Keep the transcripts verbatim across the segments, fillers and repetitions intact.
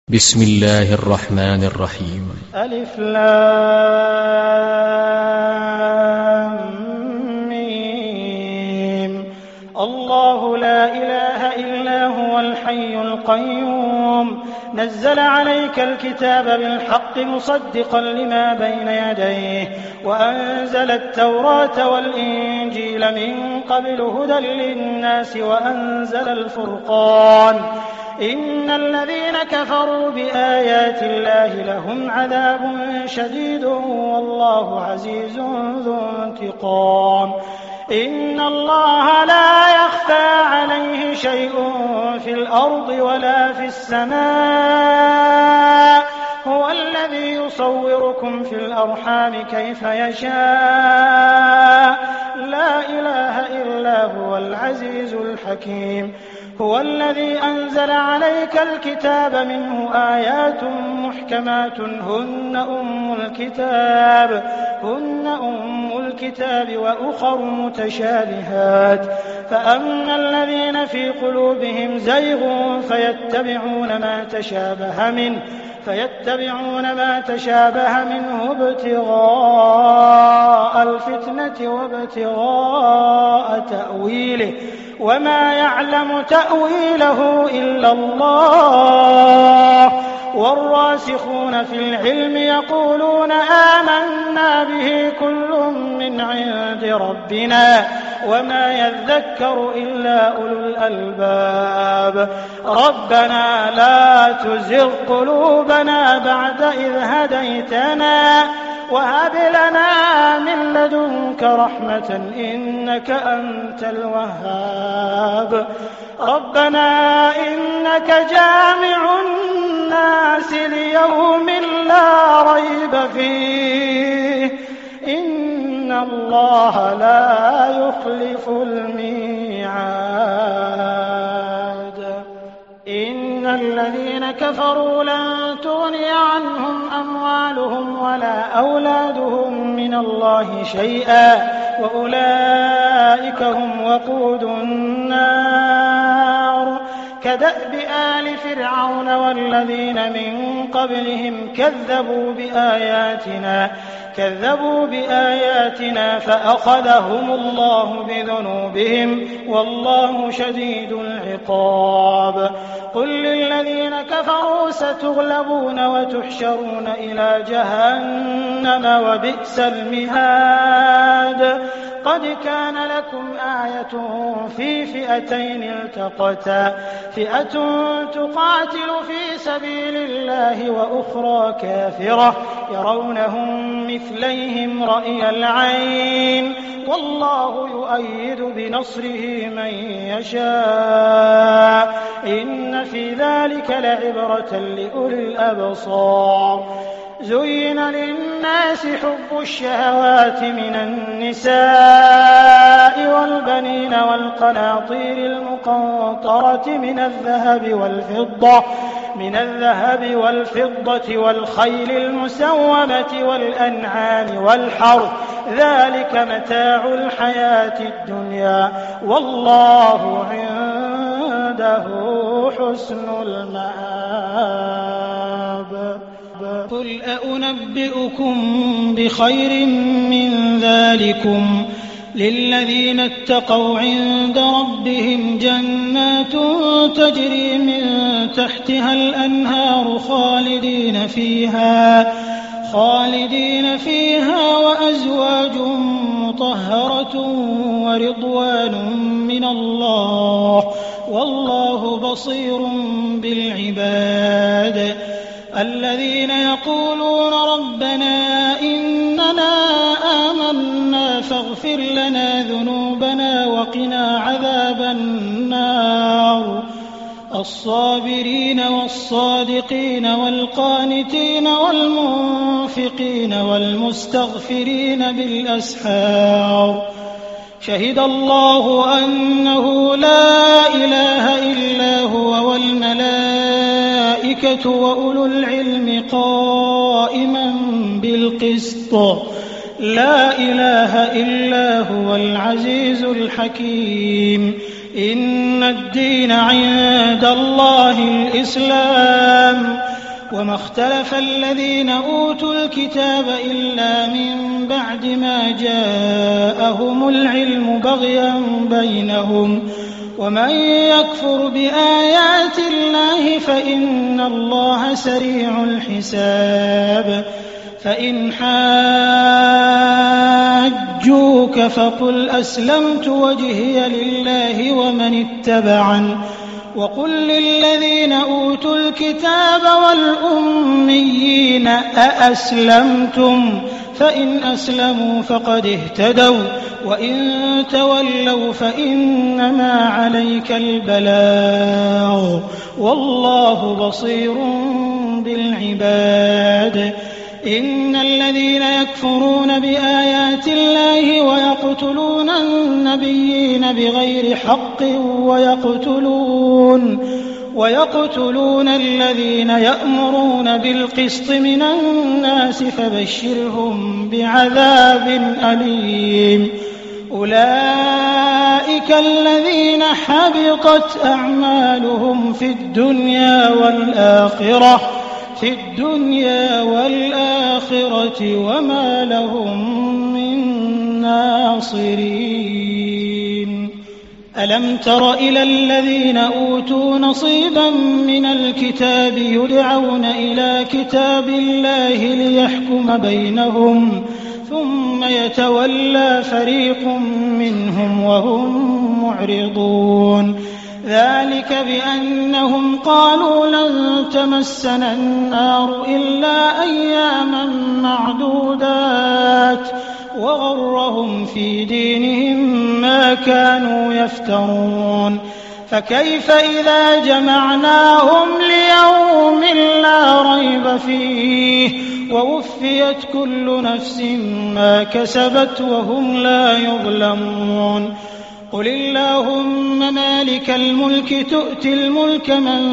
بسم الله الرحمن الرحيم. ألف لام ميم. الله لا إله إلا هو الحي القيوم نزل عليك الكتاب بالحق مصدقا لما بين يديه وأنزل التوراة والإنجيل من قبل هدى للناس وأنزل الفرقان إن الذين كفروا بآيات الله لهم عذاب شديد والله عزيز ذو انتقام. إن الله لا يخفى عليه شيء في الأرض ولا في السماء هو الذي يصوركم في الأرحام كيف يشاء لا إله إلا هو العزيز الحكيم. هو الذي أنزل عليك الكتاب منه آيات محكمات هن أم الكتاب هن أم الكتاب وأخر متشابهات فأما الذين في قلوبهم زيغ فيتبعون ما تشابه منه فيتبعون ما تشابه منه ابتغاء الفتنة وابتغاء تأويله وما يعلم تأويله إلا الله والراسخون في العلم يقولون آمنا به كل من عند ربنا وما يذكر إلا أولو الألباب. ربنا لا تزغ قلوبنا بعد إذ هديتنا وهب لنا من لدنك رحمة إنك أنت الوهاب. ربنا إنك جامع الناس ليوم لا ريب فيه إن الله لا يخلف الميعاد. إن الذين كفروا لن تغني عنهم أموالهم ولا أولادهم من الله شيئا وأولئك هم وقود النار. كدأب آل فرعون والذين من قبلهم كذبوا بآياتنا كذبوا بآياتنا فأخذهم الله بذنوبهم والله شديد العقاب. قل للذين كفروا ستغلبون وتحشرون إلى جهنم وبئس المهاد. قد كان لكم آية في فئتين التقتا فئة تقاتل في سبيل الله وأخرى كافرة يرونهم مثليهم رأي العين والله يؤيد بنصره من يشاء إن في ذلك لعبرة لأولي الأبصار. زين للناس حب الشهوات من النساء والبنين والقناطير المقنطرة من الذهب والفضة من الذهب والفضة والخيل المسومة والأنعام والحرث ذلك متاع الحياة الدنيا والله عنده حسن المآب. قل أنبئكم بخير من ذلكم للذين اتقوا عند ربهم جنات تجري من تحتها الأنهار خالدين فيها خالدين فيها وأزواج مطهرة ورضوان من الله والله بصير بالعباد. الذين يقولون ربنا إننا آمنا فاغفر لنا ذنوبنا وقنا عذاب النار. الصابرين والصادقين والقانتين والمنفقين والمستغفرين بالأسحار. شهد الله أنه لا إله إلا هو والملائكة وأولو العلم قائما بالقسط لا إله إلا هو العزيز الحكيم. إن الدين عند الله الإسلام وما اختلف الذين أوتوا الكتاب إلا من بعد ما جاءهم العلم بغيا بينهم ومن يكفر بآيات الله فإن الله سريع الحساب فإن حاجوك فقل أسلمت وجهي لله ومن اتبعن وقل للذين أوتوا الكتاب والأميين أأسلمتم فإن أسلموا فقد اهتدوا وإن تولوا فإنما عليك البلاغ والله بصير بالعباد إن الذين يكفرون بآيات الله ويقتلون النبيين بغير حق ويقتلون ويقتلون الذين يأمرون بالقسط من الناس فبشرهم بعذاب أليم أولئك الذين حبطت أعمالهم في الدنيا والآخرة في الدنيا والآخرة وما لهم من ناصرين ألم تر إلى الذين أوتوا نصيبا من الكتاب يدعون إلى كتاب الله ليحكم بينهم ثم يتولى فريق منهم وهم معرضون ذلك بأنهم قالوا لن تمسنا النار إلا أياما معدودات وغرهم في دينهم ما كانوا يفترون فكيف إذا جمعناهم ليوم لا ريب فيه ووفيت كل نفس ما كسبت وهم لا يظلمون قل اللهم مالك الملك تؤتي الملك من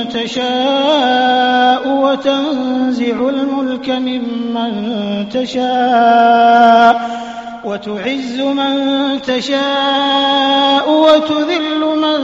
تشاء وتنزع الملك ممن تشاء وتعز من تشاء وتذل من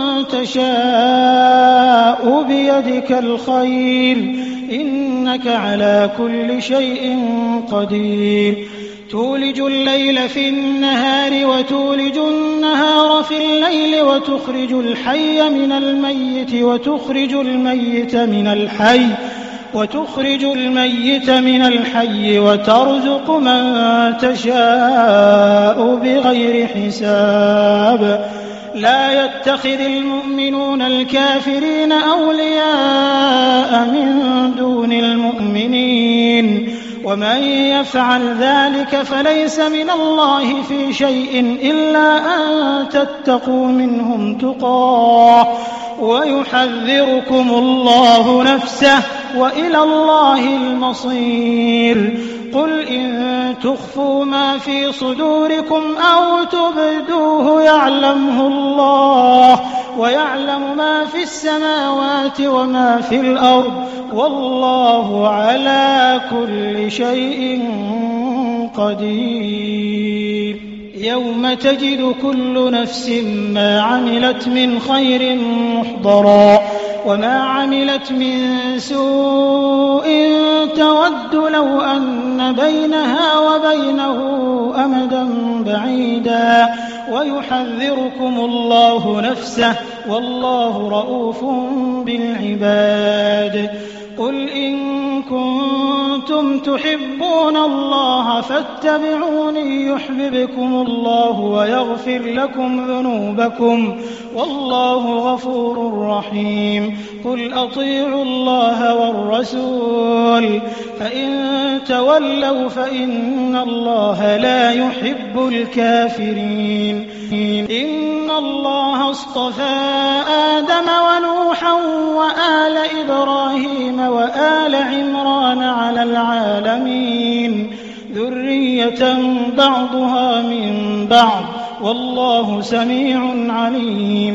تشاء بيدك الخير إنك على كل شيء قدير تولج الليل في النهار وتولج النهار في الليل وتخرج الحي من الميت وتخرج الميت من الحي وتخرج الميت من الحي وترزق من تشاء بغير حساب لا يتخذ المؤمنون الكافرين أولياء من دون المؤمنين ومن يفعل ذلك فليس من الله في شيء إلا أن تتقوا منهم تقاه ويحذركم الله نفسه وإلى الله المصير قل إن تخفوا ما في صدوركم أو تبدوه يعلمه الله ويعلم ما في السماوات وما في الأرض والله على كل شيء قدير يوم تجد كل نفس ما عملت من خير محضرا وما عملت من سوء تود لو أن بينها وبينه أمدا بعيدا ويحذركم الله نفسه والله رؤوف بالعباد قل إن كنتم تحبون الله فاتبعوني يحببكم الله ويغفر لكم ذنوبكم والله غفور رحيم قل أطيعوا الله والرسول فإن تولوا فإن الله لا يحب الكافرين إن الله اصطفى آدم ونوحا وآل إبراهيم وآل عمران على العالمين ذرية بعضها من بعض والله سميع عليم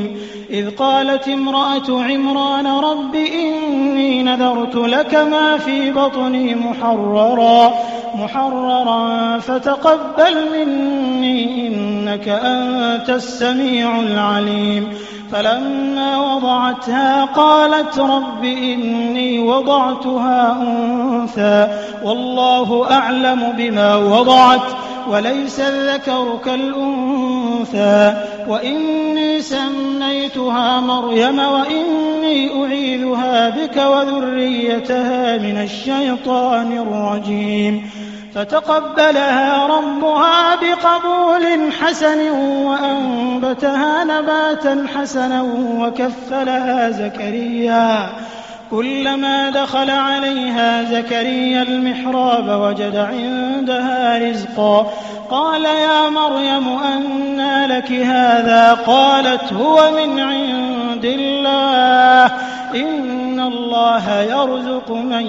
إذ قالت امرأة عمران رب إني نذرت لك ما في بطني محررا محررا فتقبل مني إنك أنت السميع العليم فلما وضعتها قالت رب إني وضعتها أنثى والله أعلم بما وضعت وليس الذكر كالأنثى وإني سميتها مريم وإني أعيذها بك وذريتها من الشيطان الرجيم فتقبلها ربها بقبول حسن وأنبتها نباتا حسنا وكفلها زكريا كلما دخل عليها زكريا المحراب وجد عندها رزقا قال يا مريم أنى لك هذا قالت هو من عند الله إن الله يرزق من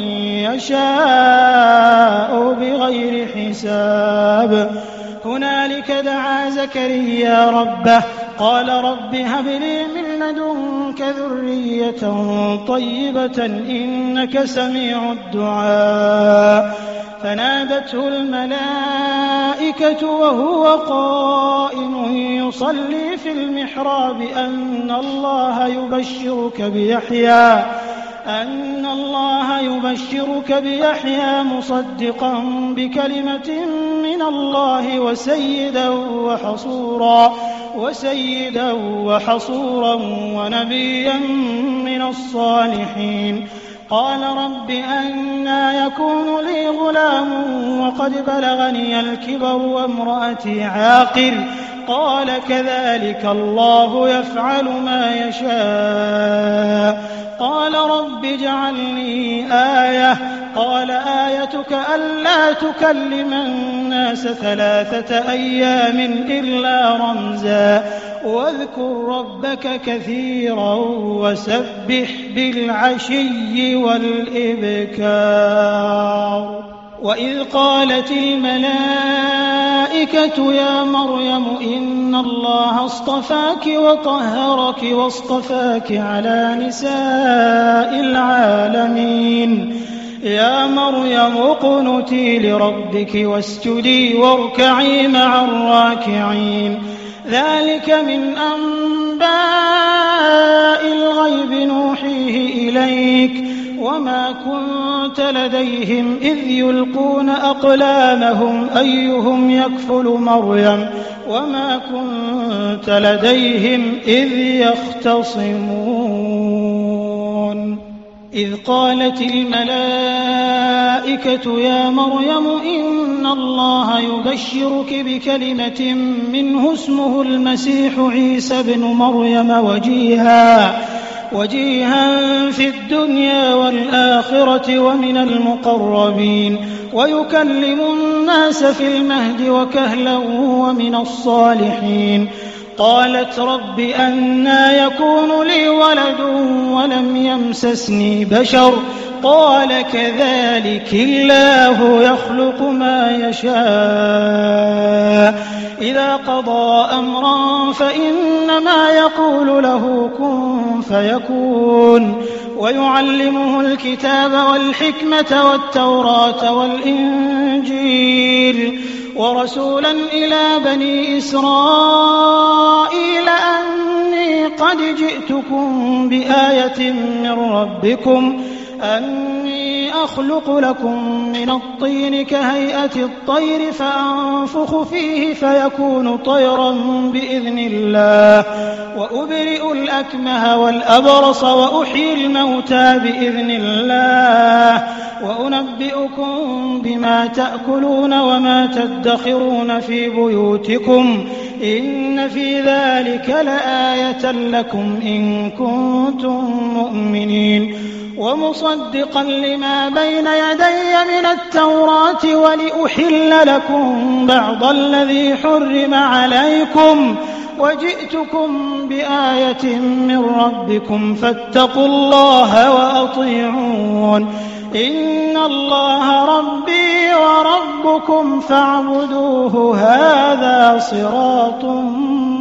يشاء بغير حساب هنالك دعا زكريا ربه قال رب هب لي من لدنك ذرية طيبة إنك سميع الدعاء فنادته الملائكة وهو قائم يصلي في المحراب أن الله يبشرك بيحيى أن الله يبشرك بيحيى مصدقا بكلمة من الله وسيدا وحصورا وسيدا وحصورا ونبيا من الصالحين قال رب أنى يكون لي غلام وقد بلغني الكبر وامرأتي عاقر قال كذلك الله يفعل ما يشاء قال رب اجعل لي آية قال آيتك ألا تكلم الناس ثلاثة أيام إلا رمزا واذكر ربك كثيرا وسبح بالعشي والإبكار وإذ قالت الملائكة يا مريم إن الله اصطفاك وطهرك واصطفاك على نساء العالمين يا مريم اقنتي لربك واسجدي واركعي مع الراكعين ذلك من أنباء الغيب نوحيه إليك وما كنت لديهم إذ يلقون أقلامهم أيهم يكفل مريم وما كنت لديهم إذ يختصمون إذ قالت الملائكة يا مريم إن الله يبشرك بكلمة منه اسمه المسيح عيسى بن مريم وجيها وجيها في الدنيا والآخرة ومن المقربين ويكلم الناس في المهد وكهلا ومن الصالحين قالت رب أنى يكون لي ولد ولم يمسسني بشر قال كذلك الله يخلق ما يشاء إذا قضى أمرا فإنما يقول له كن فيكون ويعلمه الكتاب والحكمة والتوراة والإنجيل ورسولا إلى بني إسرائيل أني قد جئتكم بآية من ربكم أني أخلق لكم من الطين كهيئة الطير فأنفخ فيه فيكون طيرا بإذن الله وأبرئ الأكمه والأبرص وأحيي الموتى بإذن الله وأنبئكم بما تأكلون وما تدخرون في بيوتكم إن في ذلك لآية لكم إن كنتم مؤمنين ومصدقا لما بين يدي من التوراة ولأحل لكم بعض الذي حرم عليكم وجئتكم بآية من ربكم فاتقوا الله وأطيعون إن الله ربي وربكم فاعبدوه هذا صراط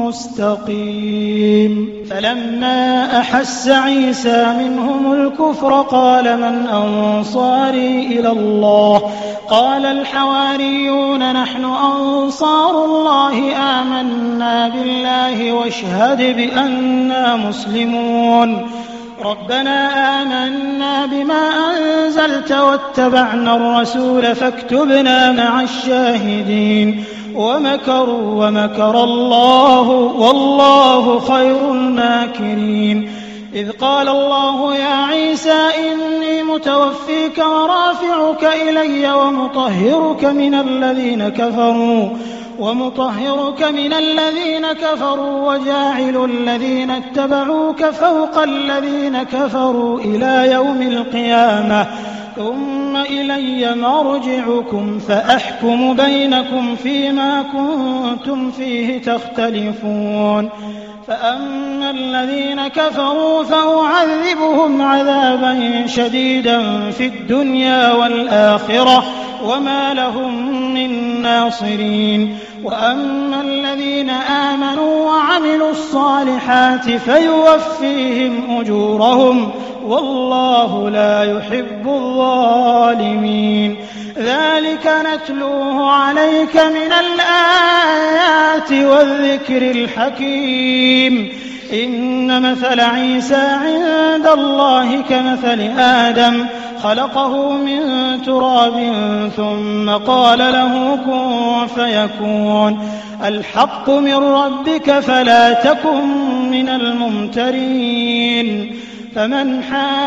مستقيم فلما أحس عيسى منهم الكفر قال من أنصاري إلى الله قال الحواريون نحن أنصار الله آمنا بالله واشهد بأننا مسلمون ربنا آمنا بما أنزلت واتبعنا الرسول فاكتبنا مع الشاهدين ومكروا ومكر الله والله خير الماكرين إذ قال الله يا عيسى إني متوفيك ورافعك إلي ومطهرك من الذين كفروا ومطهرك من الذين كفروا وجاعل الذين اتبعوك فوق الذين كفروا إلى يوم القيامة ثم إلي مرجعكم فأحكم بينكم فيما كنتم فيه تختلفون فأما الذين كفروا فأعذبهم عذابا شديدا في الدنيا والآخرة وما لهم من ناصرين وأما الذين آمنوا وعملوا الصالحات فيوفيهم أجورهم والله لا يحب الظالمين ذلك نتلوه عليك من الآيات والذكر الحكيم إن مثل عيسى عند الله كمثل آدم خلقه من تراب ثم قال له كن فيكون الحق من ربك فلا تكن من الممترين فمن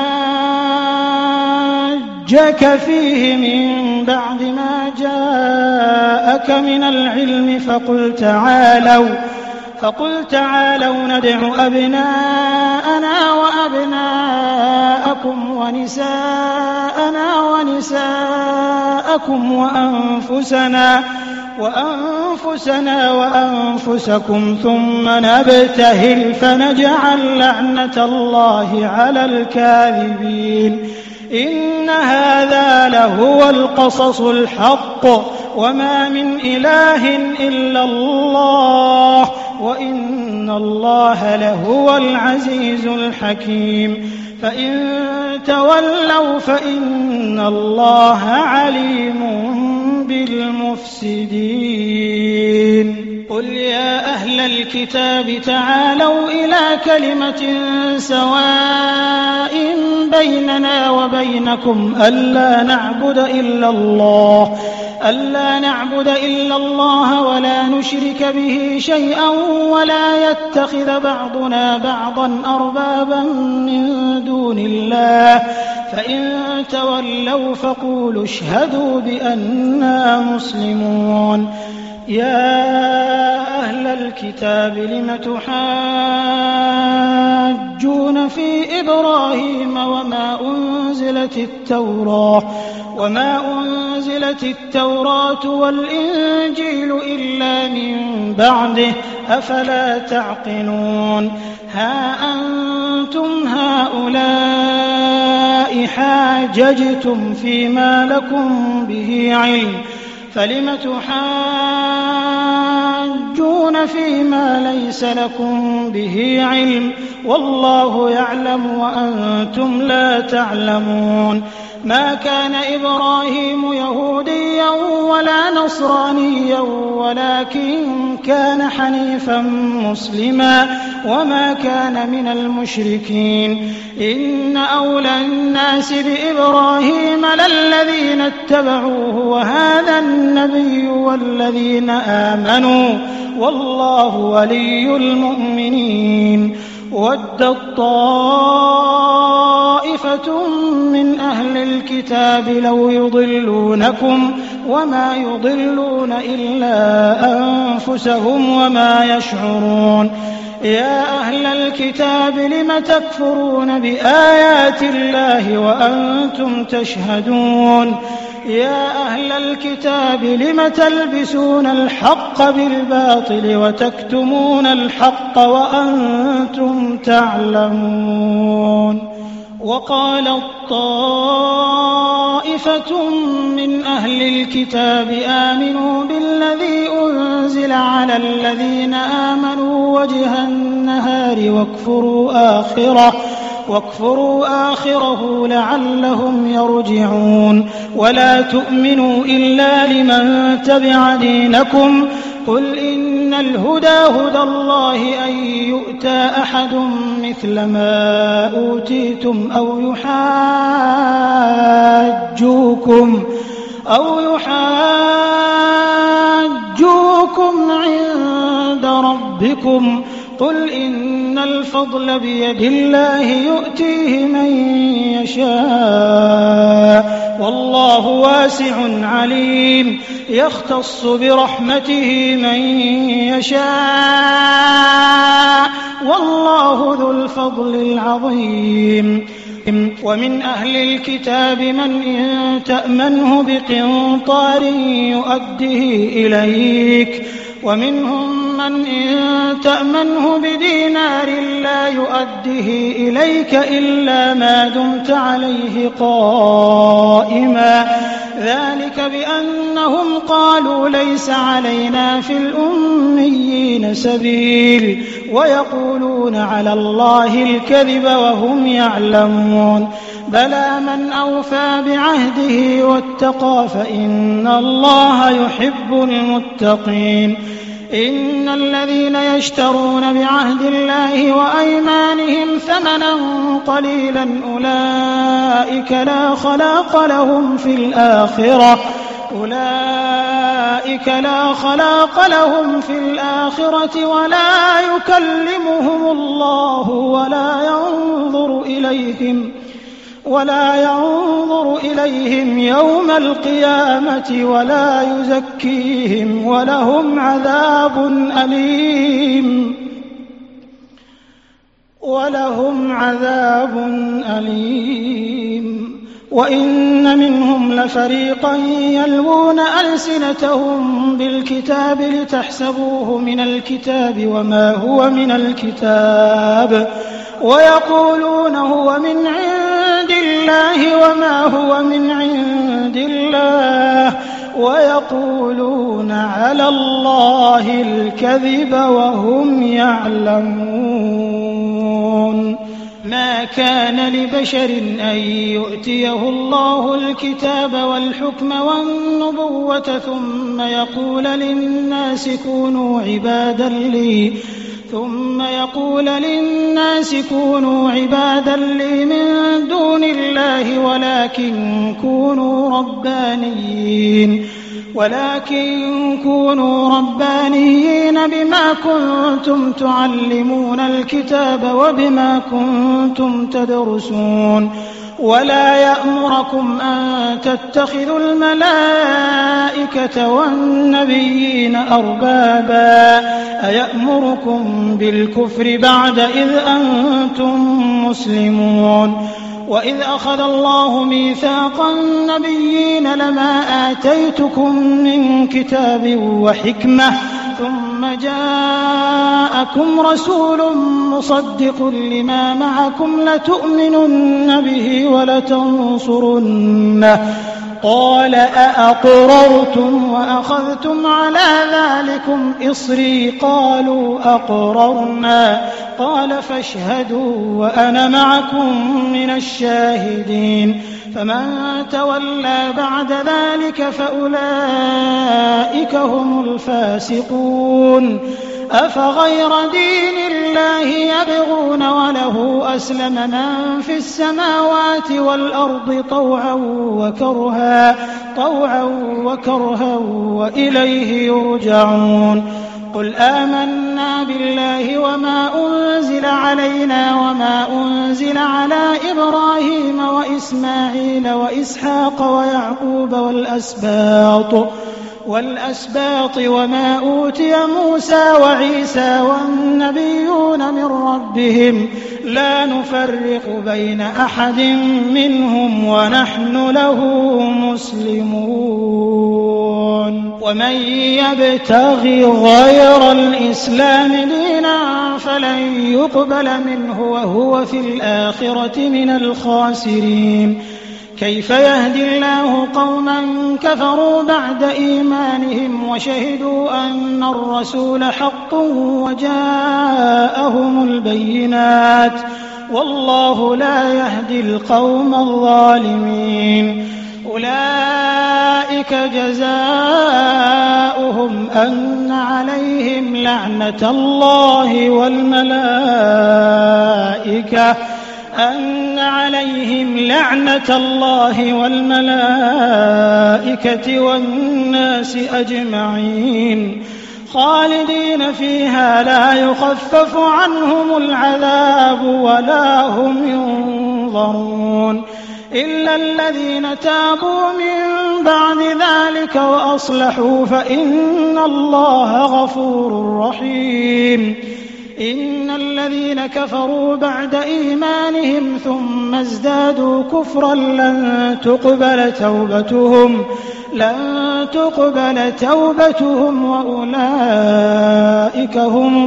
حاجك فيه من بعد ما جاءك من العلم فقل تعالوا فقل تعالوا ندع أبناءنا وأبناءكم ونساءنا ونساءكم وأنفسنا وأنفسنا وأنفسكم ثم نبتهل فنجعل لعنة الله على الكاذبين إن هذا لهو القصص الحق وما من إله إلا الله وإن الله لهو العزيز الحكيم فإن تولوا فإن الله عليم بالمفسدين قل يا أهل الكتاب تعالوا إلى كلمة سواء بيننا وبينكم ألا نعبد إلا الله ألا نعبد إلا الله ولا نشرك به شيئا ولا يتخذ بعضنا بعضا أربابا من دون الله فإن تولوا فقولوا اشهدوا بأننا مسلمون يا أهل الكتاب لم تحاجون في إبراهيم وما أنزلت التوراة وما أنزلت التوراة والإنجيل إلا من بعده أفلا تعقلون ها أنتم هؤلاء حاججتم فيما لكم به علم فلم تحاجون فيما ليس لكم به علم والله يعلم وأنتم لا تعلمون ما كان إبراهيم يهوديا ولا نصرانيا ولكن كان حنيفا مسلما وما كان من المشركين إن أولى الناس بإبراهيم للذين اتبعوه وهذا النبي والذين آمنوا والله ولي المؤمنين ودت طائفة من أهل الكتاب لو يضلونكم وما يضلون إلا أنفسهم وما يشعرون يا أهل الكتاب لم تكفرون بآيات الله وأنتم تشهدون يا أهل الكتاب لم تلبسون الحق بالباطل وتكتمون الحق وأنتم تعلمون وقال الطائفة طائفة من أهل الكتاب آمنوا بالذي أنزل على الذين آمنوا وجه النهار واكفروا آخره واكفروا آخره لعلهم يرجعون ولا تؤمنوا إلا لمن تبع دينكم قل إن الهدى هدى الله أن يؤتى أحد مثل ما أوتيتم أو يحاجوكم أو يحاجوكم عند ربكم قل إن الفضل بيد الله يؤتيه من يشاء والله واسع عليم يختص برحمته من يشاء والله ذو الفضل العظيم ومن أهل الكتاب من إن تأمنه بقنطار يؤده إليك ومنهم من إن تأمنه بدينار لا يؤده إليك إلا ما دمت عليه قائما ذلك بأنهم قالوا ليس علينا في الأميين سبيل ويقولون على الله الكذب وهم يعلمون بلى من أوفى بعهده واتقى فإن الله يحب المتقين إن الذين يشترون بعهد الله وأيمانهم ثمنا قليلا أولئك لا خلاق لهم في الآخرة أولئك لا خلاق لهم في الآخرة ولا يكلمهم الله ولا ينظر إليهم ولا ينظر إليهم يوم القيامة ولا يزكيهم ولهم عذاب أليم ولهم عذاب أليم وإن منهم لفريقا يلوون ألسنتهم بالكتاب لتحسبوه من الكتاب وما هو من الكتاب ويقولون هو من عند الله وما هو من عند الله ويقولون على الله الكذب وهم يعلمون ما كان لبشر أن يؤتيه الله الكتاب والحكم والنبوة ثم يقول للناس كونوا عبادا لي ثم يقول للناس كونوا عبادا لي من دون الله ولكن كونوا ربانيين ولكن كونوا ربانيين بما كنتم تعلمون الكتاب وبما كنتم تدرسون ولا يأمركم أن تتخذوا الملائكة والنبيين أربابا أيأمركم بالكفر بعد إذ أنتم مسلمون وإذ أخذ الله ميثاق النبيين لما آتيتكم من كتاب وحكمة ثم جاءكم رسول مصدق لما معكم لتؤمنن به ولتنصرنه قال أأقررتم وأخذتم على ذلكم إصري قالوا أقررنا قال فاشهدوا وأنا معكم من الشاهدين فمن تولى بعد ذلك فأولئك هم الفاسقون أفغير دين الله يبغون وله أسلم من في السماوات والأرض طوعا وكرها طوعا وكرها وإليه يرجعون قل آمنا بالله وما أنزل علينا وما أنزل على إبراهيم وإسماعيل وإسحاق ويعقوب والأسباط والأسباط وما أوتي موسى وعيسى والنبيون من ربهم لا نفرق بين أحد منهم ونحن له مسلمون ومن يبتغي غير الإسلام دينا فلن يقبل منه وهو في الآخرة من الخاسرين كيف يهدي الله قوما كفروا بعد إيمانهم وشهدوا أن الرسول حق وجاءهم البينات والله لا يهدي القوم الظالمين. أولئك جزاؤهم أن عليهم لعنة الله والملائكة أن عليهم لعنة الله والملائكة والناس أجمعين خالدين فيها لا يخفف عنهم العذاب ولا هم ينظرون إلا الذين تابوا من بعد ذلك وأصلحوا فإن الله غفور رحيم. إن الذين كفروا بعد إيمانهم ثم ازدادوا كفرا لن تقبل توبتهم لن تقبل توبتهم وأولئك هم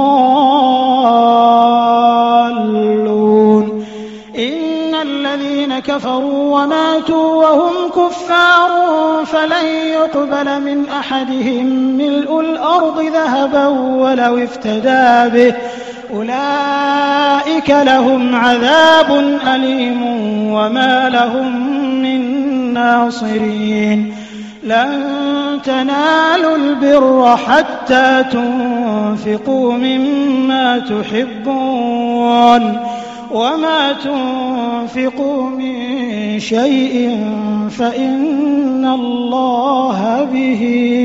الضالون. إن الذين كفروا وماتوا وهم كفار فلن يقبل من أحدهم ملء الأرض ذهبا ولو افتدى به أولئك لهم عذاب أليم وما لهم من ناصرين. لن تنالوا البر حتى تنفقوا مما تحبون وما تنفقوا من شيء فإن الله به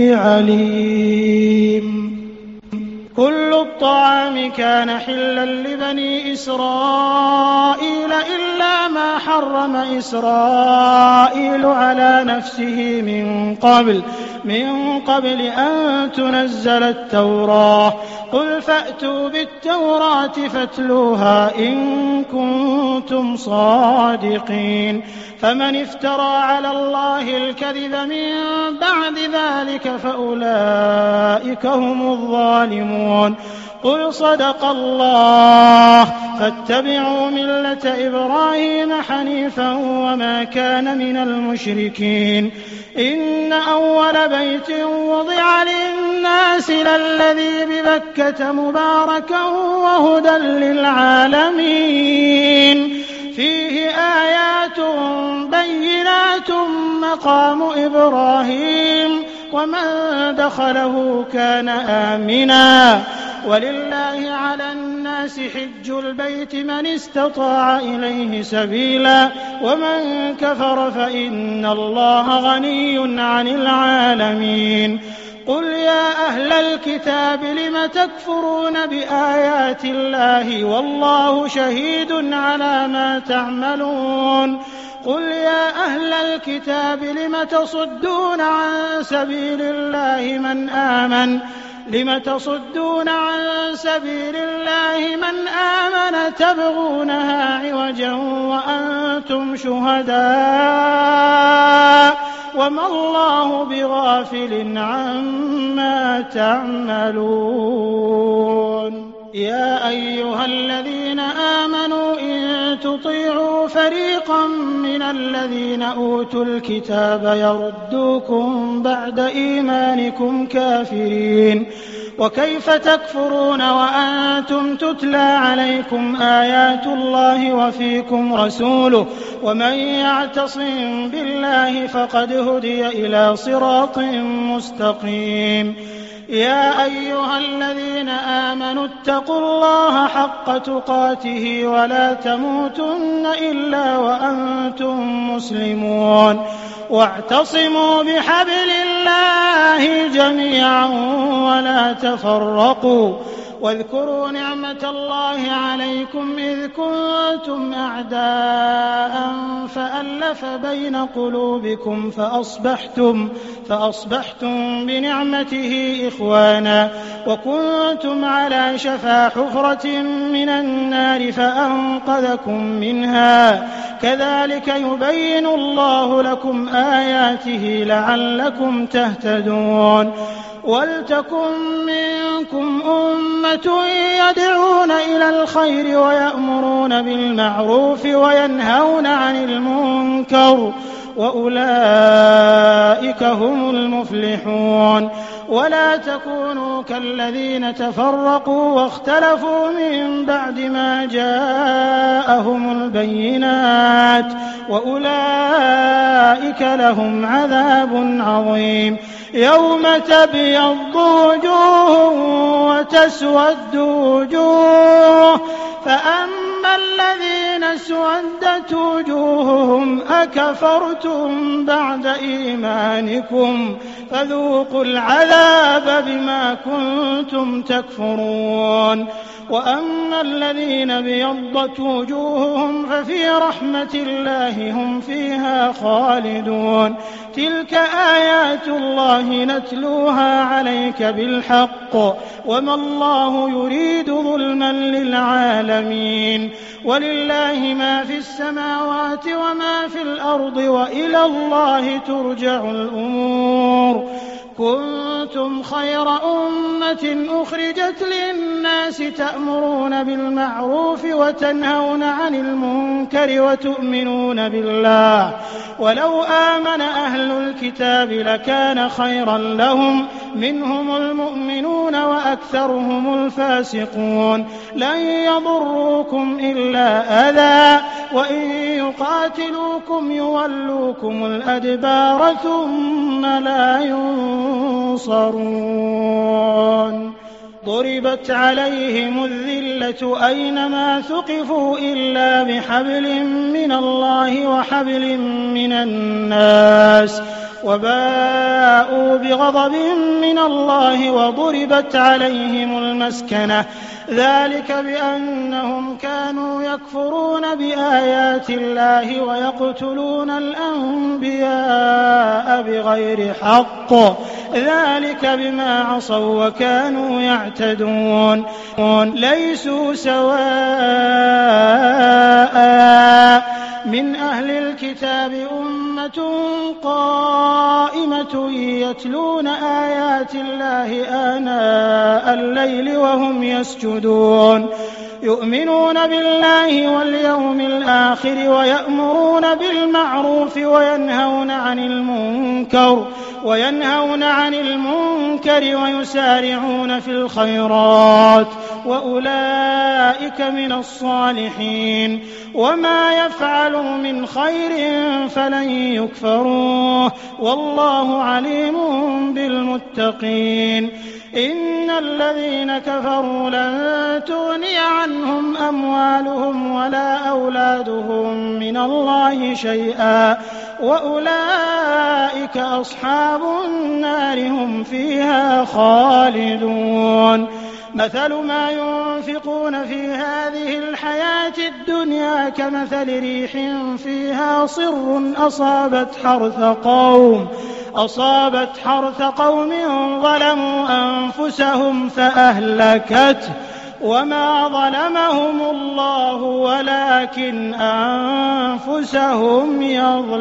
عليم. كل الطعام كان حلا لبني إسرائيل إلا ما حرم إسرائيل على نفسه من قبل من قبل أن تنزل التوراة. قل فأتوا بالتوراة فاتلوها إن كنتم صادقين. فمن افترى على الله الكذب من بعد ذلك فأولئك هم الظالمون. قل صدق الله فاتبعوا ملة إبراهيم حنيفا وما كان من المشركين. إن أول بيت وضع للناس للذي ببكة مباركا وهدى للعالمين فيه آيات بينات مقام إبراهيم ومن دخله كان آمنا ولله على الناس حج البيت من استطاع إليه سبيلا ومن كفر فإن الله غني عن العالمين. قل يا أهل الكتاب لم تكفرون بآيات الله والله شهيد على ما تعملون. قل يا أهل الكتاب لم تصدون عن سبيل الله من آمن لم تصدون عن سبيل الله من آمن تبغونها عوجا وأنتم شهداء وما الله بغافل عما تعملون. يا أيها الذين آمنوا إن تطيعوا فريقا من الذين أوتوا الكتاب يردوكم بعد إيمانكم كافرين. وكيف تكفرون وأنتم تتلى عليكم آيات الله وفيكم رسوله ومن يعتصم بالله فقد هدي إلى صراط مستقيم. يا أيها الذين آمنوا اتقوا الله حق تقاته ولا تموتن إلا وأنتم مسلمون واعتصموا بحبل الله جميعا ولا تفرقوا واذكروا نعمة الله عليكم إذ كنتم أعداء فألف بين قلوبكم فأصبحتم, فأصبحتم بنعمته إخوانا وكنتم على شفا حفرة من النار فأنقذكم منها كذلك يبين الله لكم آياته لعلكم تهتدون. وَلْتَكُن مِّنكُمْ أُمَّةٌ يَدْعُونَ إِلَى الْخَيْرِ وَيَأْمُرُونَ بِالْمَعْرُوفِ وَيَنْهَوْنَ عَنِ الْمُنكَرِ وَأُولَٰئِكَ هُمُ الْمُفْلِحُونَ وَلَا تَكُونُوا كَالَّذِينَ تَفَرَّقُوا وَاخْتَلَفُوا مِن بَعْدِ مَا جَاءَهُمُ الْبَيِّنَاتُ وَأُولَٰئِكَ لَهُمْ عَذَابٌ عَظِيمٌ يَوْمَ تَبْيَضُّ وُجُوهٌ وَتَسْوَدُّ وُجُوهٌ فَأَمَّا الَّذِينَ اسْوَدَّتْ وُجُوهُهُمْ أَكَفَرْتُم بَعْدَ إِيمَانِكُمْ فَذُوقُوا الْعَذَابَ بِمَا كُنتُمْ تَكْفُرُونَ وَأَمَّا الَّذِينَ ابْيَضَّتْ وُجُوهُهُمْ فَفِي رَحْمَةِ اللَّهِ هُمْ فِيهَا خَالِدُونَ تِلْكَ آيَاتُ اللَّهِ نَتْلُوهَا عَلَيْكَ بِالْحَقِّ وَمَا اللَّهُ يُرِيدُ ظُلْمًا لِّلْعَالَمِينَ وَلِلَّهِ مَا فِي السَّمَاوَاتِ وَمَا فِي الْأَرْضِ وَإِلَى اللَّهِ تُرْجَعُ الْأُمُورُ كُنتُمْ خَيْرَ أُمَّةٍ أُخْرِجَتْ لِلنَّاسِ تَأْمُرُونَ بِالْمَعْرُوفِ وَتَنْهَوْنَ عَنِ الْمُنكَرِ وَتُؤْمِنُونَ بِاللَّهِ وَلَوْ آمَنَ أَهْلُ الْكِتَابِ لَكَانَ خَيْرًا لَّهُم مِّنْهُمُ الْمُؤْمِنُونَ وَأَكْثَرُهُمُ الْفَاسِقُونَ لَن يَضُرُّوكُمْ إِلَّا أَذًى وَإِن يُقَاتِلُوكُمْ يُوَلُّوكُمُ الْأَدْبَارَ ثُمَّ لَا يُنصَرُونَ ضُرِبَتْ عَلَيْهِمُ الذِّلَّةُ أَيْنَمَا ثُقِفُوا إِلَّا بِحَبْلٍ مِّنَ اللَّهِ وَحَبْلٍ مِّنَ النَّاسِ وَبَاءُوا بِغَضَبٍ مِّنَ اللَّهِ وَضُرِبَتْ عَلَيْهِمُ الْمَسْكَنَةُ ذَلِكَ بِأَنَّهُمْ كَانُوا يَكْفُرُونَ بِآيَاتِ اللَّهِ وَيَقْتُلُونَ الْأَنبِيَاءَ بِغَيْرِ حَقٍّ ذَلِكَ بِمَا عَصَوا وَكَانُوا يَعْتَدُونَ لَيْسُوا سَوَاءً مِّنْ أَهْلِ الْكِتَابِ أُمَّةٌ قَائِمَةٌ يَتْلُونَ آيَاتِ اللَّهِ آنَاءَ اللَّيْلِ وَهُمْ يَسْجُدُونَ يُؤْمِنُونَ بِاللَّهِ وَالْيَوْمِ الْآخِرِ وَيَأْمُرُونَ بِالْمَعْرُوفِ وَيَنْهَوْنَ عَنِ الْمُنكَرِ وَيَنْهَوْنَ عَنِ الْمُنكَرِ وَيُسَارِعُونَ فِي الْخَيْرَاتِ وَأُولَئِكَ مِنَ الصَّالِحِينَ وَمَا يَفْعَلُوا مِنْ خَيْرٍ فَلَن يُكْفَرُوهُ وَاللَّهُ عَلِيمٌ بِالْمُتَّقِينَ إِنَّ الَّذِينَ كَفَرُوا لَن تُغْنِيَ عَنْهُمْ أَمْوَالُهُمْ وَلَا أَوْلَادُهُم مِّنَ اللَّهِ شَيْئًا وَأُولَئِكَ أَصْحَابُ النَّارِ هُمْ فِيهَا خَالِدُونَ مَثَلُ مَا يُنفِقُونَ في هَٰذِهِ الْحَيَاةِ الدُّنْيَا كَمَثَلِ رِيحٍ فِيهَا صِرٌّ أَصَابَتْ حَرْثَ قَوْمٍ أصابت حرث قوم ظلموا أنفسهم فأهلكته وما ظلمهم الله ولكن أنفسهم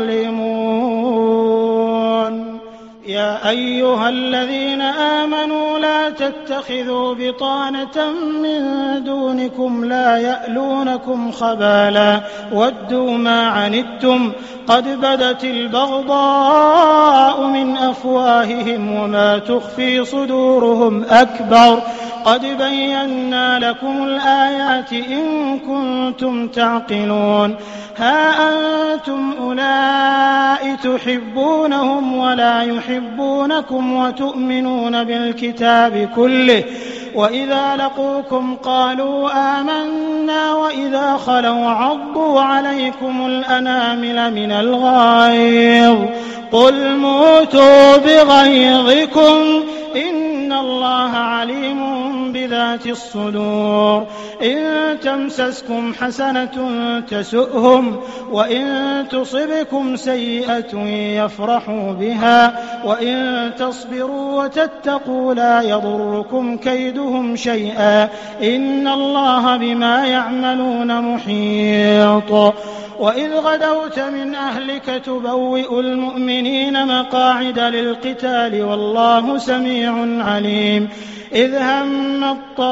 يظلمون يا أيها الذين آمنوا لا تتخذوا بطانة من دونكم لا يألونكم خبالا ودوا ما عنتم قد بدت البغضاء من أفواههم وما تخفي صدورهم أكبر قد بينا لكم الآيات إن كنتم تعقلون ها أنتم أولئك تحبونهم ولا يحبونكم وتؤمنون بالكتاب كله وإذا لقوكم قالوا آمنا وإذا خلوا عضوا عليكم الأنامل من الغيظ قل موتوا بغيظكم إن الله عليم بذات الصدور إن تمسسكم حسنة تسؤهم وإن تصبكم سيئة يفرحوا بها وإن تصبروا وتتقوا لا يضركم كيدهم شيئا إن الله بما يعملون محيط وإذ غدوت من أهلك تبوئ المؤمنين مقاعد للقتال والله سميع عليم إذ هم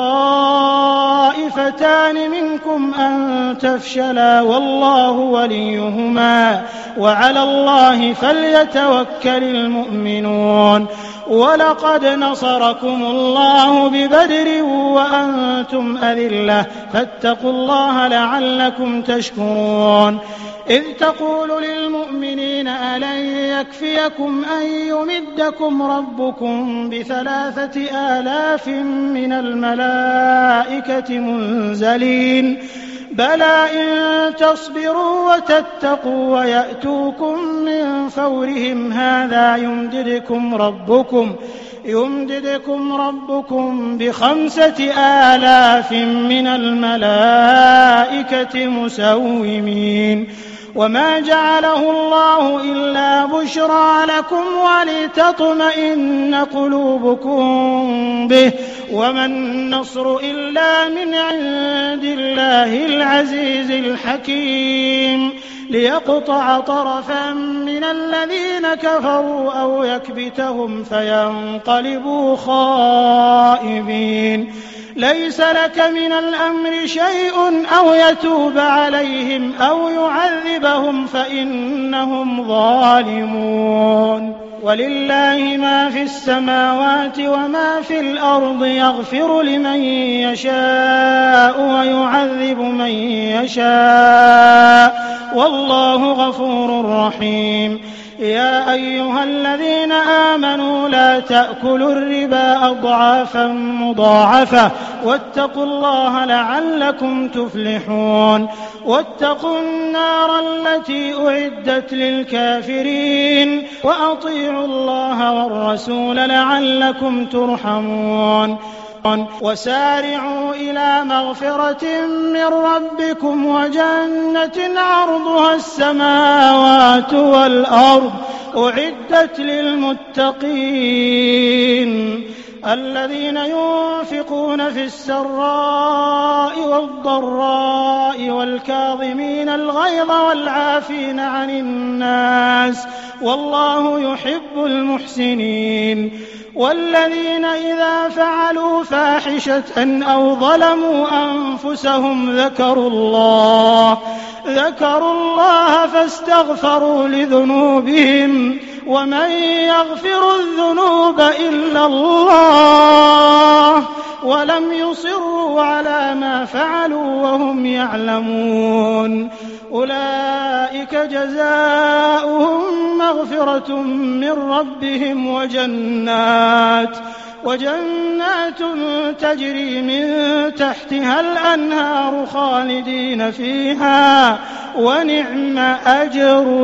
الطائفتان منكم أن تفشلا والله وليهما وعلى الله فليتوكل المؤمنون ولقد نصركم الله ببدر وأنتم أذلة فاتقوا الله لعلكم تشكرون إذ تقول للمؤمنين ألن يكفيكم أن يمدكم ربكم بثلاثة آلاف من الملائكة منزلين بلى إن تصبروا وتتقوا ويأتوكم من فورهم هذا يمددكم ربكم يمددكم ربكم بخمسة آلاف من الملائكة مسومين وما جعله الله إلا بشرى لكم ولتطمئن قلوبكم به وما النصر إلا من عند الله العزيز الحكيم ليقطع طرفا من الذين كفروا أو يكبتهم فينقلبوا خائبين ليس لك من الأمر شيء أو يتوب عليهم أو يعذبهم فإنهم ظالمون ولله ما في السماوات وما في الأرض يغفر لمن يشاء ويعذب من يشاء والله غفور رحيم يا أيها الذين آمنوا لا تأكلوا الربا أضعافا مضاعفة واتقوا الله لعلكم تفلحون واتقوا النار التي أعدت للكافرين وأطيعوا الله والرسول لعلكم ترحمون وسارعوا إلى مغفرة من ربكم وجنة عرضها السماوات والأرض أعدت للمتقين الذين ينفقون في السراء والضراء والكاظمين الغيظ والعافين عن الناس والله يحب المحسنين والذين إذا فعلوا فاحشة أو ظلموا أنفسهم ذكروا الله ذكروا الله فاستغفروا لذنوبهم ومن يغفر الذنوب إلا الله ولم يصروا على ما فعلوا وهم يعلمون أولئك جزاؤهم مغفرة من ربهم وجنات وجنات تجري من تحتها الأنهار خالدين فيها ونعم أجر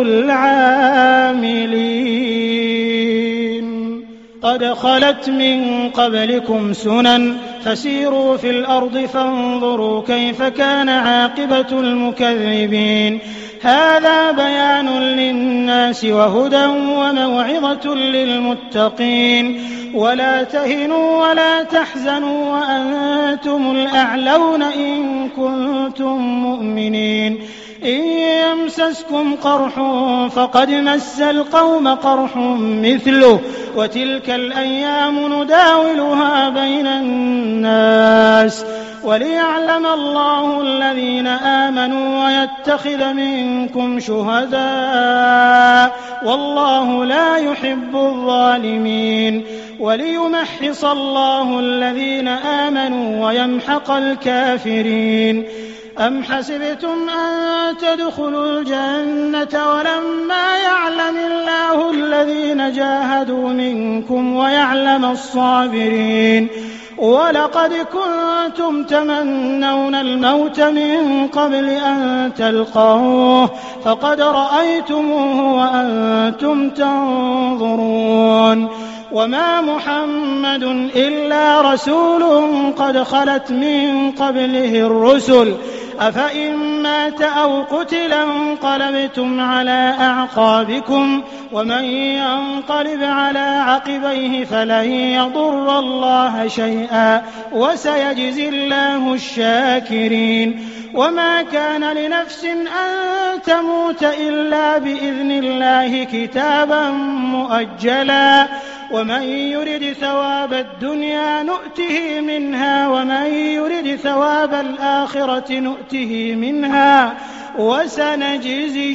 العاملين قد خلت من قبلكم سنن فسيروا في الأرض فانظروا كيف كان عاقبة المكذبين هذا بيان للناس وهدى وموعظة للمتقين ولا تهنوا ولا تحزنوا وأنتم الأعلون إن كنتم مؤمنين إن يمسسكم قرح فقد مس القوم قرح مثله وتلك الأيام نداولها بين الناس وليعلم الله الذين آمنوا ويتخذ منكم شهداء والله لا يحب الظالمين وليمحص الله الذين آمنوا ويمحق الكافرين أم حسبتم أن تدخلوا الجنة ولما يعلم الله الذين جاهدوا منكم ويعلم الصابرين ولقد كنتم تمنون الموت من قبل أن تلقوه فقد رأيتموه وأنتم تنظرون وما محمد إلا رسول قد خلت من قبله الرسل أفإن مات أو قتل انقلبتم على أعقابكم ومن ينقلب على عقبيه فلن يضر الله شيئا وسيجزي الله الشاكرين وما كان لنفس أن تموت إلا بإذن الله كتابا مؤجلا ومن يرد ثواب الدنيا نؤته منها ومن يرد ثواب الآخرة نؤته منها وسنجزي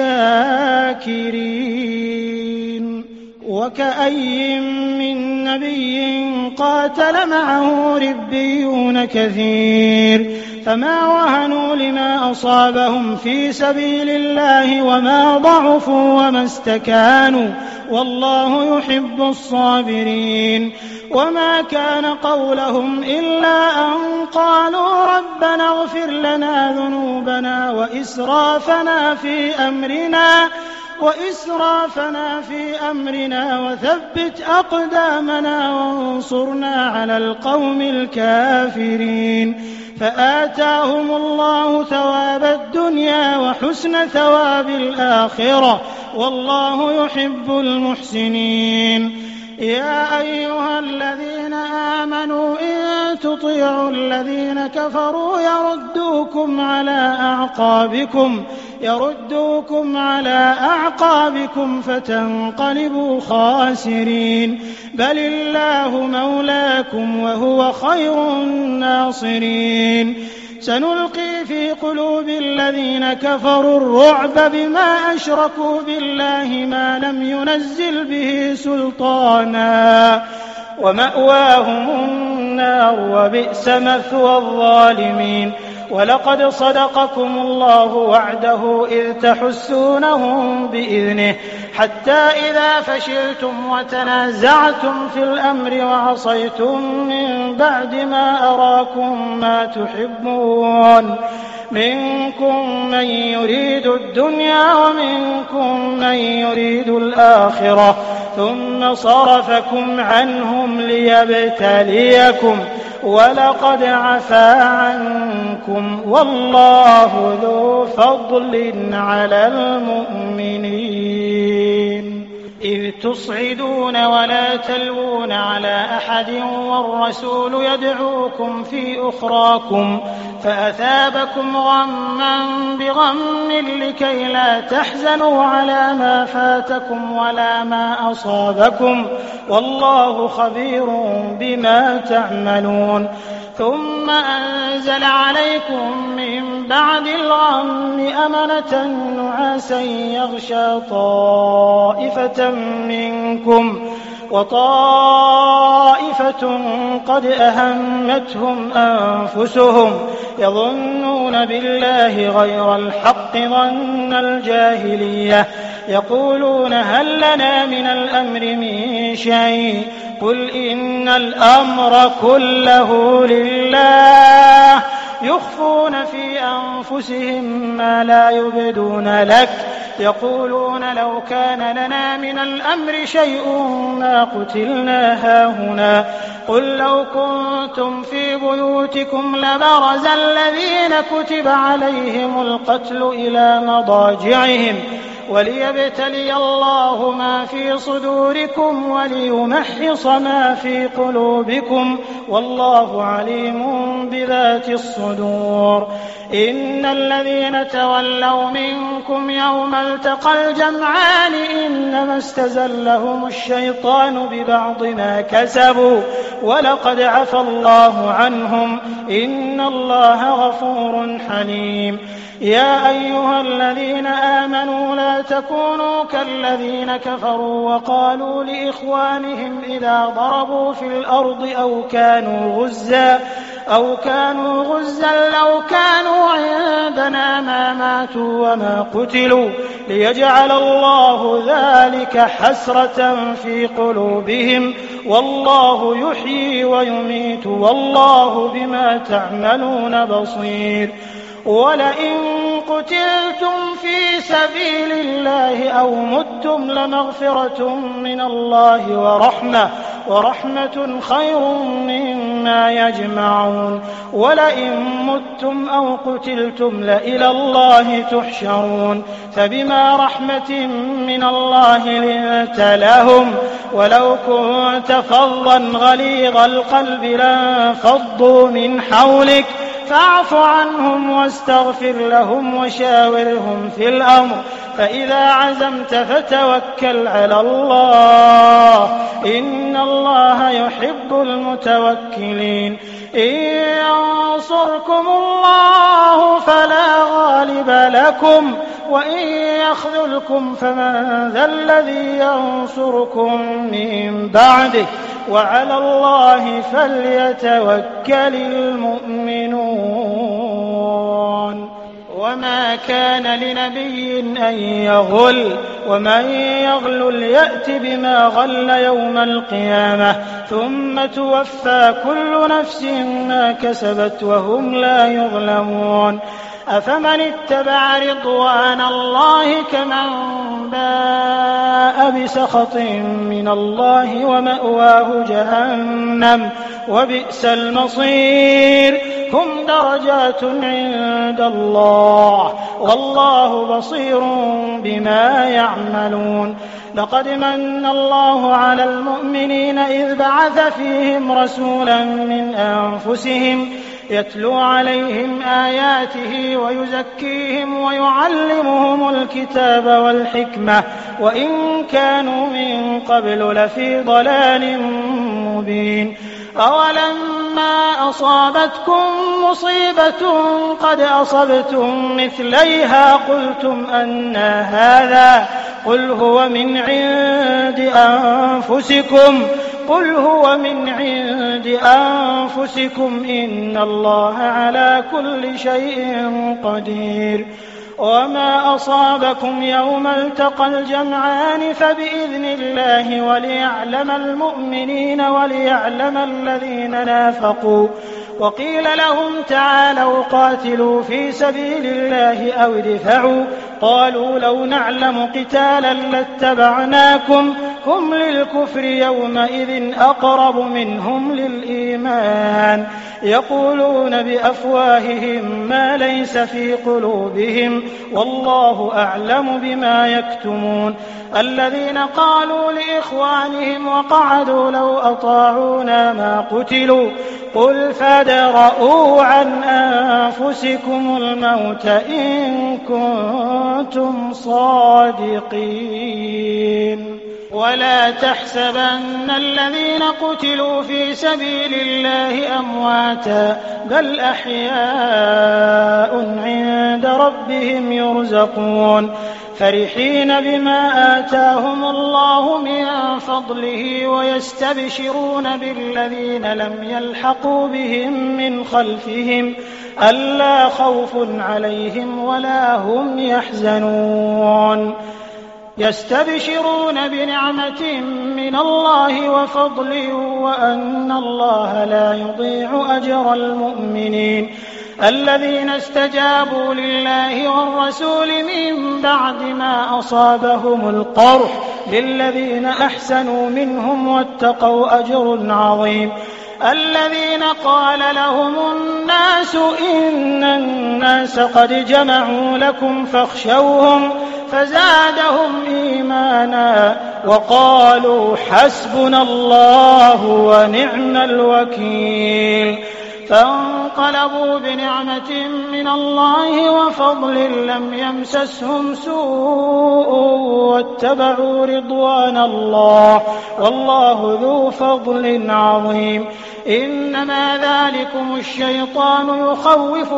الشاكرين وكأي من نبي قاتل معه ربيون كثير فما وهنوا لما أصابهم في سبيل الله وما ضعفوا وما استكانوا والله يحب الصابرين وما كان قولهم إلا أن قالوا ربنا اغفر لنا ذنوبنا وإسرافنا في أمرنا وإسرافنا في أمرنا وثبت أقدامنا وانصرنا على القوم الكافرين فآتاهم الله ثواب الدنيا وحسن ثواب الآخرة والله يحب المحسنين يا أيها الذين آمنوا إن تطيعوا الذين كفروا يردوكم على أعقابكم يردوكم على أعقابكم فتنقلبوا خاسرين بل الله مولاكم وهو خير الناصرين سنلقي في قلوب الذين كفروا الرعب بما أشركوا بالله ما لم ينزل به سلطانا ومأواهم النار وبئس مثوى الظالمين ولقد صدقكم الله وعده إذ تحسونهم بإذنه حتى إذا فشلتم وتنازعتم في الأمر وعصيتم من بعد ما أراكم ما تحبون منكم من يريد الدنيا ومنكم من يريد الآخرة ثم صرفكم عنهم ليبتليكم ولقد عفا عنكم والله ذو فضل على المؤمنين إذ تصعدون ولا تلوون على أحد والرسول يدعوكم في أخراكم فأثابكم غما بغم لكي لا تحزنوا على ما فاتكم ولا ما أصابكم والله خبير بما تعملون ثم أنزل عليكم من بعد الغم أمنة نعاسا يغشى طائفة منكم وطائفة قد أهمتهم أنفسهم يظنون بالله غير الحق ظن الجاهلية يقولون هل لنا من الأمر من شيء قل إن الأمر كله لله يخفون في أنفسهم ما لا يبدون لك يقولون لو كان لنا من الأمر شيء ما قتلنا هاهنا قل لو كنتم في بيوتكم لبرز الذين كتب عليهم القتل إلى مضاجعهم وليبتلي الله ما في صدوركم وليمحص ما في قلوبكم والله عليم بذات الصدور إن الذين تولوا منكم يوم التقى الجمعان إنما استزلهم الشيطان ببعض ما كسبوا ولقد عفى الله عنهم إن الله غفور حليم يا أيها الذين آمنوا لا تكونوا كالذين كفروا وقالوا لإخوانهم إذا ضربوا في الأرض أو كانوا غزا أو كانوا غزا لو كانوا عندنا ما ماتوا وما قتلوا ليجعل الله ذلك حسرة في قلوبهم والله يحيي ويميت والله بما تعملون بصير ولئن قتلتم في سبيل الله أو متم لمغفرة من الله ورحمة ورحمة خير مما يجمعون ولئن متم أو قتلتم لإلى الله تحشرون فبما رحمة من الله لنت لهم ولو كنت فظا غليظ القلب لانفضوا من حولك فاعف عنهم واستغفر لهم وشاورهم في الأمر فإذا عزمت فتوكل على الله إن الله يحب المتوكلين إن ينصركم الله فلا غالب لكم وإن يخذلكم فمن ذا الذي ينصركم من بعده وعلى الله فليتوكل المؤمنون وما كان لنبي أن يغل ومن يغلل يأت بما غل يوم القيامة ثم توفى كل نفس ما كسبت وهم لا يظلمون أفمن اتبع رضوان الله كمن باء بسخط من الله ومأواه جهنم وبئس المصير هم درجات عند الله والله بصير بما يعملون لقد من الله على المؤمنين إذ بعث فيهم رسولا من أنفسهم يتلو عليهم آياته ويزكيهم ويعلمهم الكتاب والحكمة وإن كانوا من قبل لفي ضلال مبين أولما أصابتكم مصيبة قد أصبتم مثليها قلتم أنى هذا قل هو من عند أنفسكم قل هو من عند أنفسكم إن الله على كل شيء قدير وما أصابكم يوم التقى الجمعان فبإذن الله وليعلم المؤمنين وليعلم الذين نافقوا وقيل لهم تعالوا قاتلوا في سبيل الله أو ادفعوا قالوا لو نعلم قتالا لاتبعناكم هم للكفر يومئذ أقرب منهم للإيمان يقولون بأفواههم ما ليس في قلوبهم والله أعلم بما يكتمون الذين قالوا لإخوانهم وقعدوا لو أطاعونا ما قتلوا قل فادرءوا عن أنفسكم الموت إن كنتم صادقين ولا تحسبن الذين قتلوا في سبيل الله أمواتا بل أحياء عند ربهم يرزقون فرحين بما آتاهم الله من فضله ويستبشرون بالذين لم يلحقوا بهم من خلفهم ألا خوف عليهم ولا هم يحزنون يستبشرون بنعمة من الله وفضل وأن الله لا يضيع أجر المؤمنين الذين استجابوا لله والرسول من بعد ما أصابهم القرح للذين أحسنوا منهم واتقوا أجر عظيم الذين قال لهم الناس إن الناس قد جمعوا لكم فاخشوهم فزادهم إيمانا وقالوا حسبنا الله ونعم الوكيل فانقلبوا بنعمة من الله وفضل لم يمسسهم سوء واتبعوا رضوان الله والله ذو فضل عظيم إنما ذلكم الشيطان يخوف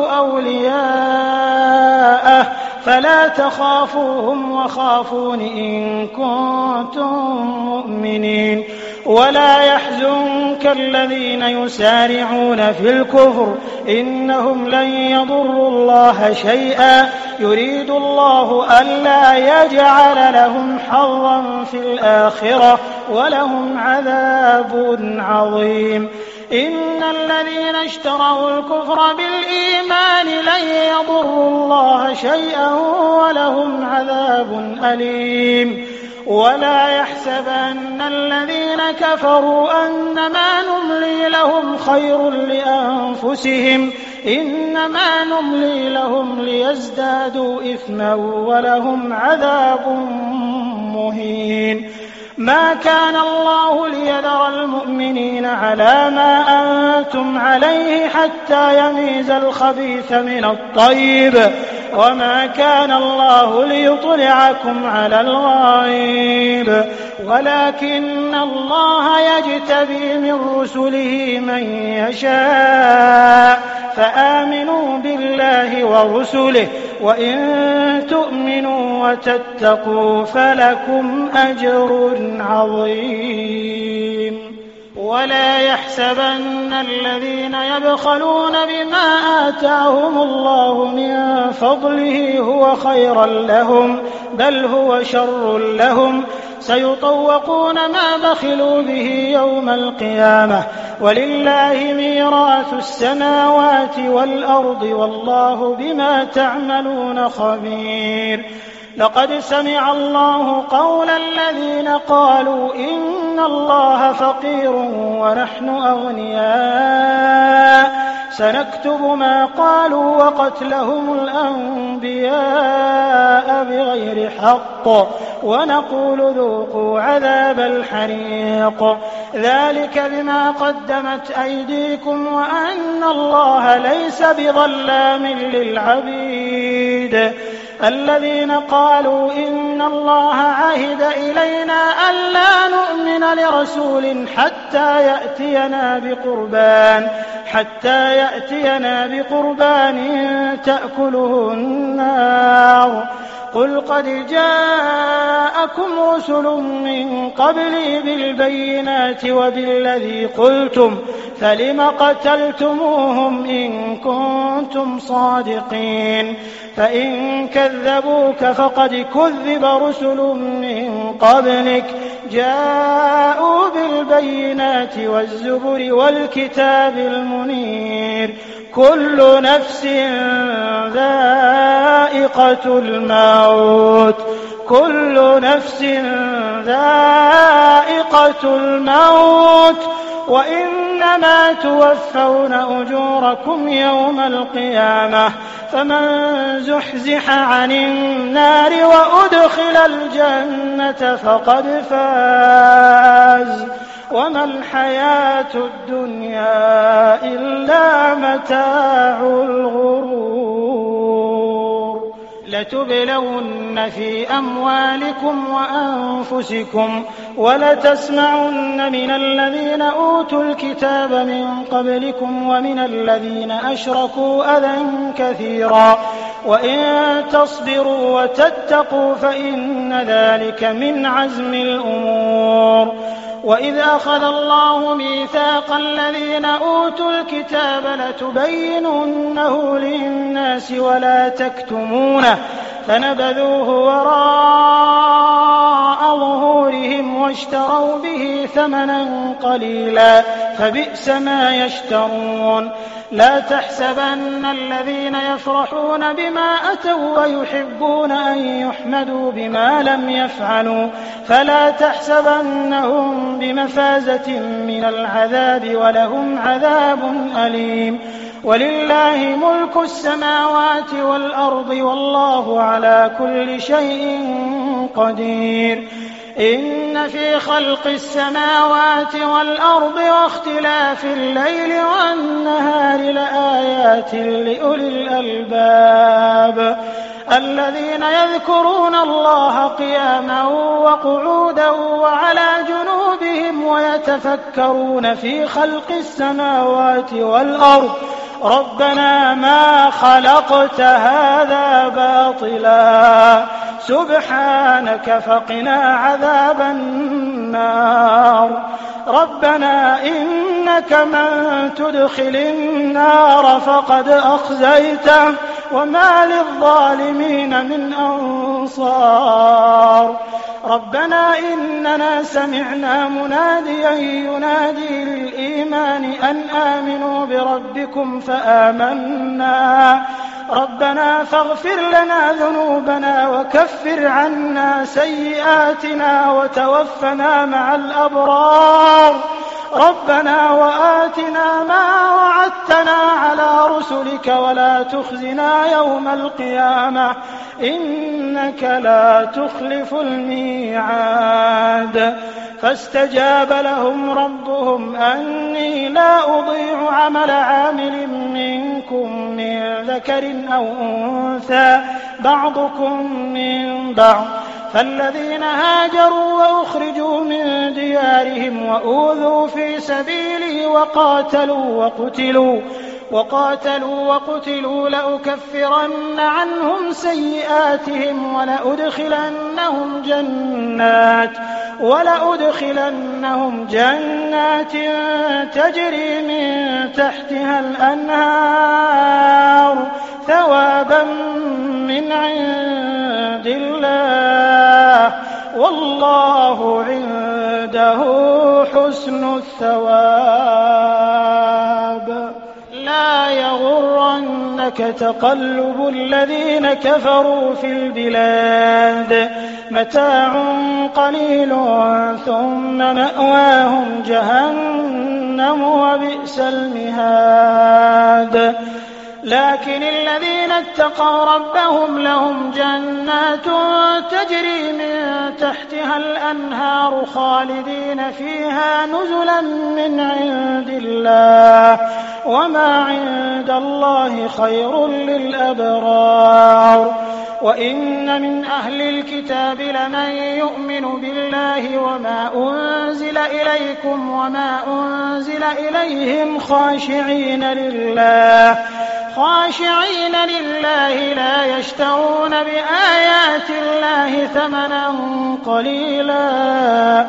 أولياءه فلا تخافوهم وخافون إن كنتم مؤمنين ولا يحزنك الذين يسارعون في الكفر إنهم لن يضروا الله شيئا يريد الله ألا يجعل لهم حظا في الآخرة ولهم عذاب عظيم إن الذين اشتروا الكفر بالإيمان لن يضروا الله شيئا ولهم عذاب أليم ولا يحسبن الذين كفروا أنما نملي لهم خير لأنفسهم إنما نملي لهم ليزدادوا إثما ولهم عذاب مهين ما كان الله ليذر المؤمنين على ما أنتم عليه حتى يميز الخبيث من الطيب وما كان الله ليطلعكم على الغيب ولكن الله يجتبي من رسله من يشاء فآمنوا بالله ورسله وإن تؤمنوا وتتقوا فلكم أجر عظيم ولا يحسبن الذين يبخلون بما آتاهم الله من فضله هو خيرا لهم بل هو شر لهم سيطوقون ما بخلوا به يوم القيامة ولله ميراث السماوات والأرض والله بما تعملون خبير لقد سمع الله قول الذين قالوا إن الله فقير ونحن أغنياء سنكتب ما قالوا وقتلهم الأنبياء بغير حق ونقول ذوقوا عذاب الحريق ذلك بما قدمت أيديكم وأن الله ليس بظلام للعبيد الذين قالوا إن الله عهد إلينا ألا نؤمن لرسول حتى يأتينا بقربان حتى يأتينا بقربان تأكله النار قل قد جاءكم رسل من قبلي بالبينات وبالذي قلتم فلم قتلتموهم إن كنتم صادقين فإن كذبوك فقد كذب رسل من قبلك جاءوا بالبينات والزبر والكتاب المنير كل نفس ذائقة الموت كل نفس ذائقة الموت وإنما توفون أجوركم يوم القيامة فمن زحزح عن النار وأدخل الجنة فقد فاز وما الحياة الدنيا إلا متاع الغرور لتبلون في أموالكم وأنفسكم ولتسمعن من الذين أوتوا الكتاب من قبلكم ومن الذين أشركوا أذى كثيرا وإن تصبروا وتتقوا فإن ذلك من عزم الأمور وإذ أخذ الله ميثاق الذين أوتوا الكتاب لتبيننه للناس ولا تكتمونه فنبذوه وراء ظهورهم واشتروا به ثمنا قليلا فبئس ما يشترون لا تحسبن الذين يفرحون بما أتوا ويحبون أن يحمدوا بما لم يفعلوا فلا تحسبنهم بمفازة من العذاب ولهم عذاب أليم ولله ملك السماوات والأرض والله على كل شيء قدير إن في خلق السماوات والأرض واختلاف الليل والنهار لآيات لأولي الألباب الذين يذكرون الله قياما وقعودا وعلى جنوبهم ويتفكرون في خلق السماوات والأرض ربنا ما خلقت هذا باطلا سبحانك فقنا عذاب النار ربنا إنك من تدخل النار فقد أخزيته وما للظالمين من أنصار ربنا إننا سمعنا مناديا ينادي الإيمان أن آمنوا بربكم فآمنا ربنا فاغفر لنا ذنوبنا وكفر عنا سيئاتنا وتوفنا مع الأبرار ربنا وآتنا ما وعدتنا على رسلك ولا تخزنا يوم القيامة إنك لا تخلف الميعاد فاستجاب لهم ربهم أني لا أضيع عمل عامل منكم من ذكر أو أنثى بعضكم من بعض فالذين هاجروا وأخرجوا من ديارهم وأوذوا في سبيلي وقاتلوا وقتلوا وقاتلوا وقتلوا لأكفرن عنهم سيئاتهم ولأدخلنهم جنات ولأدخلنهم جنات تجري من تحتها الأنهار ثوابا من عند الله والله عنده حسن الثواب لا يغرنك تقلب الذين كفروا في البلاد متاع قليل ثم مأواهم جهنم وبئس المهاد لكن الذين اتقوا ربهم لهم جنات تجري من تحتها الأنهار خالدين فيها نزلا من عند الله وما عند الله خير للأبرار وإن من أهل الكتاب لمن يؤمن بالله وما أنزل إليكم وما أنزل إليهم خاشعين لله خاشعين لله لا يشترون بآيات الله ثمنا قليلا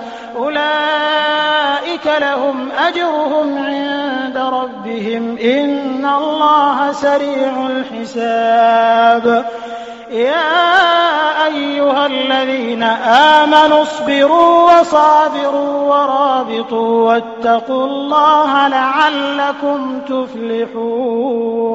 أولئك لهم أجرهم عند ربهم إن الله سريع الحساب يا أيها الذين آمنوا اصبروا وصابروا ورابطوا واتقوا الله لعلكم تفلحون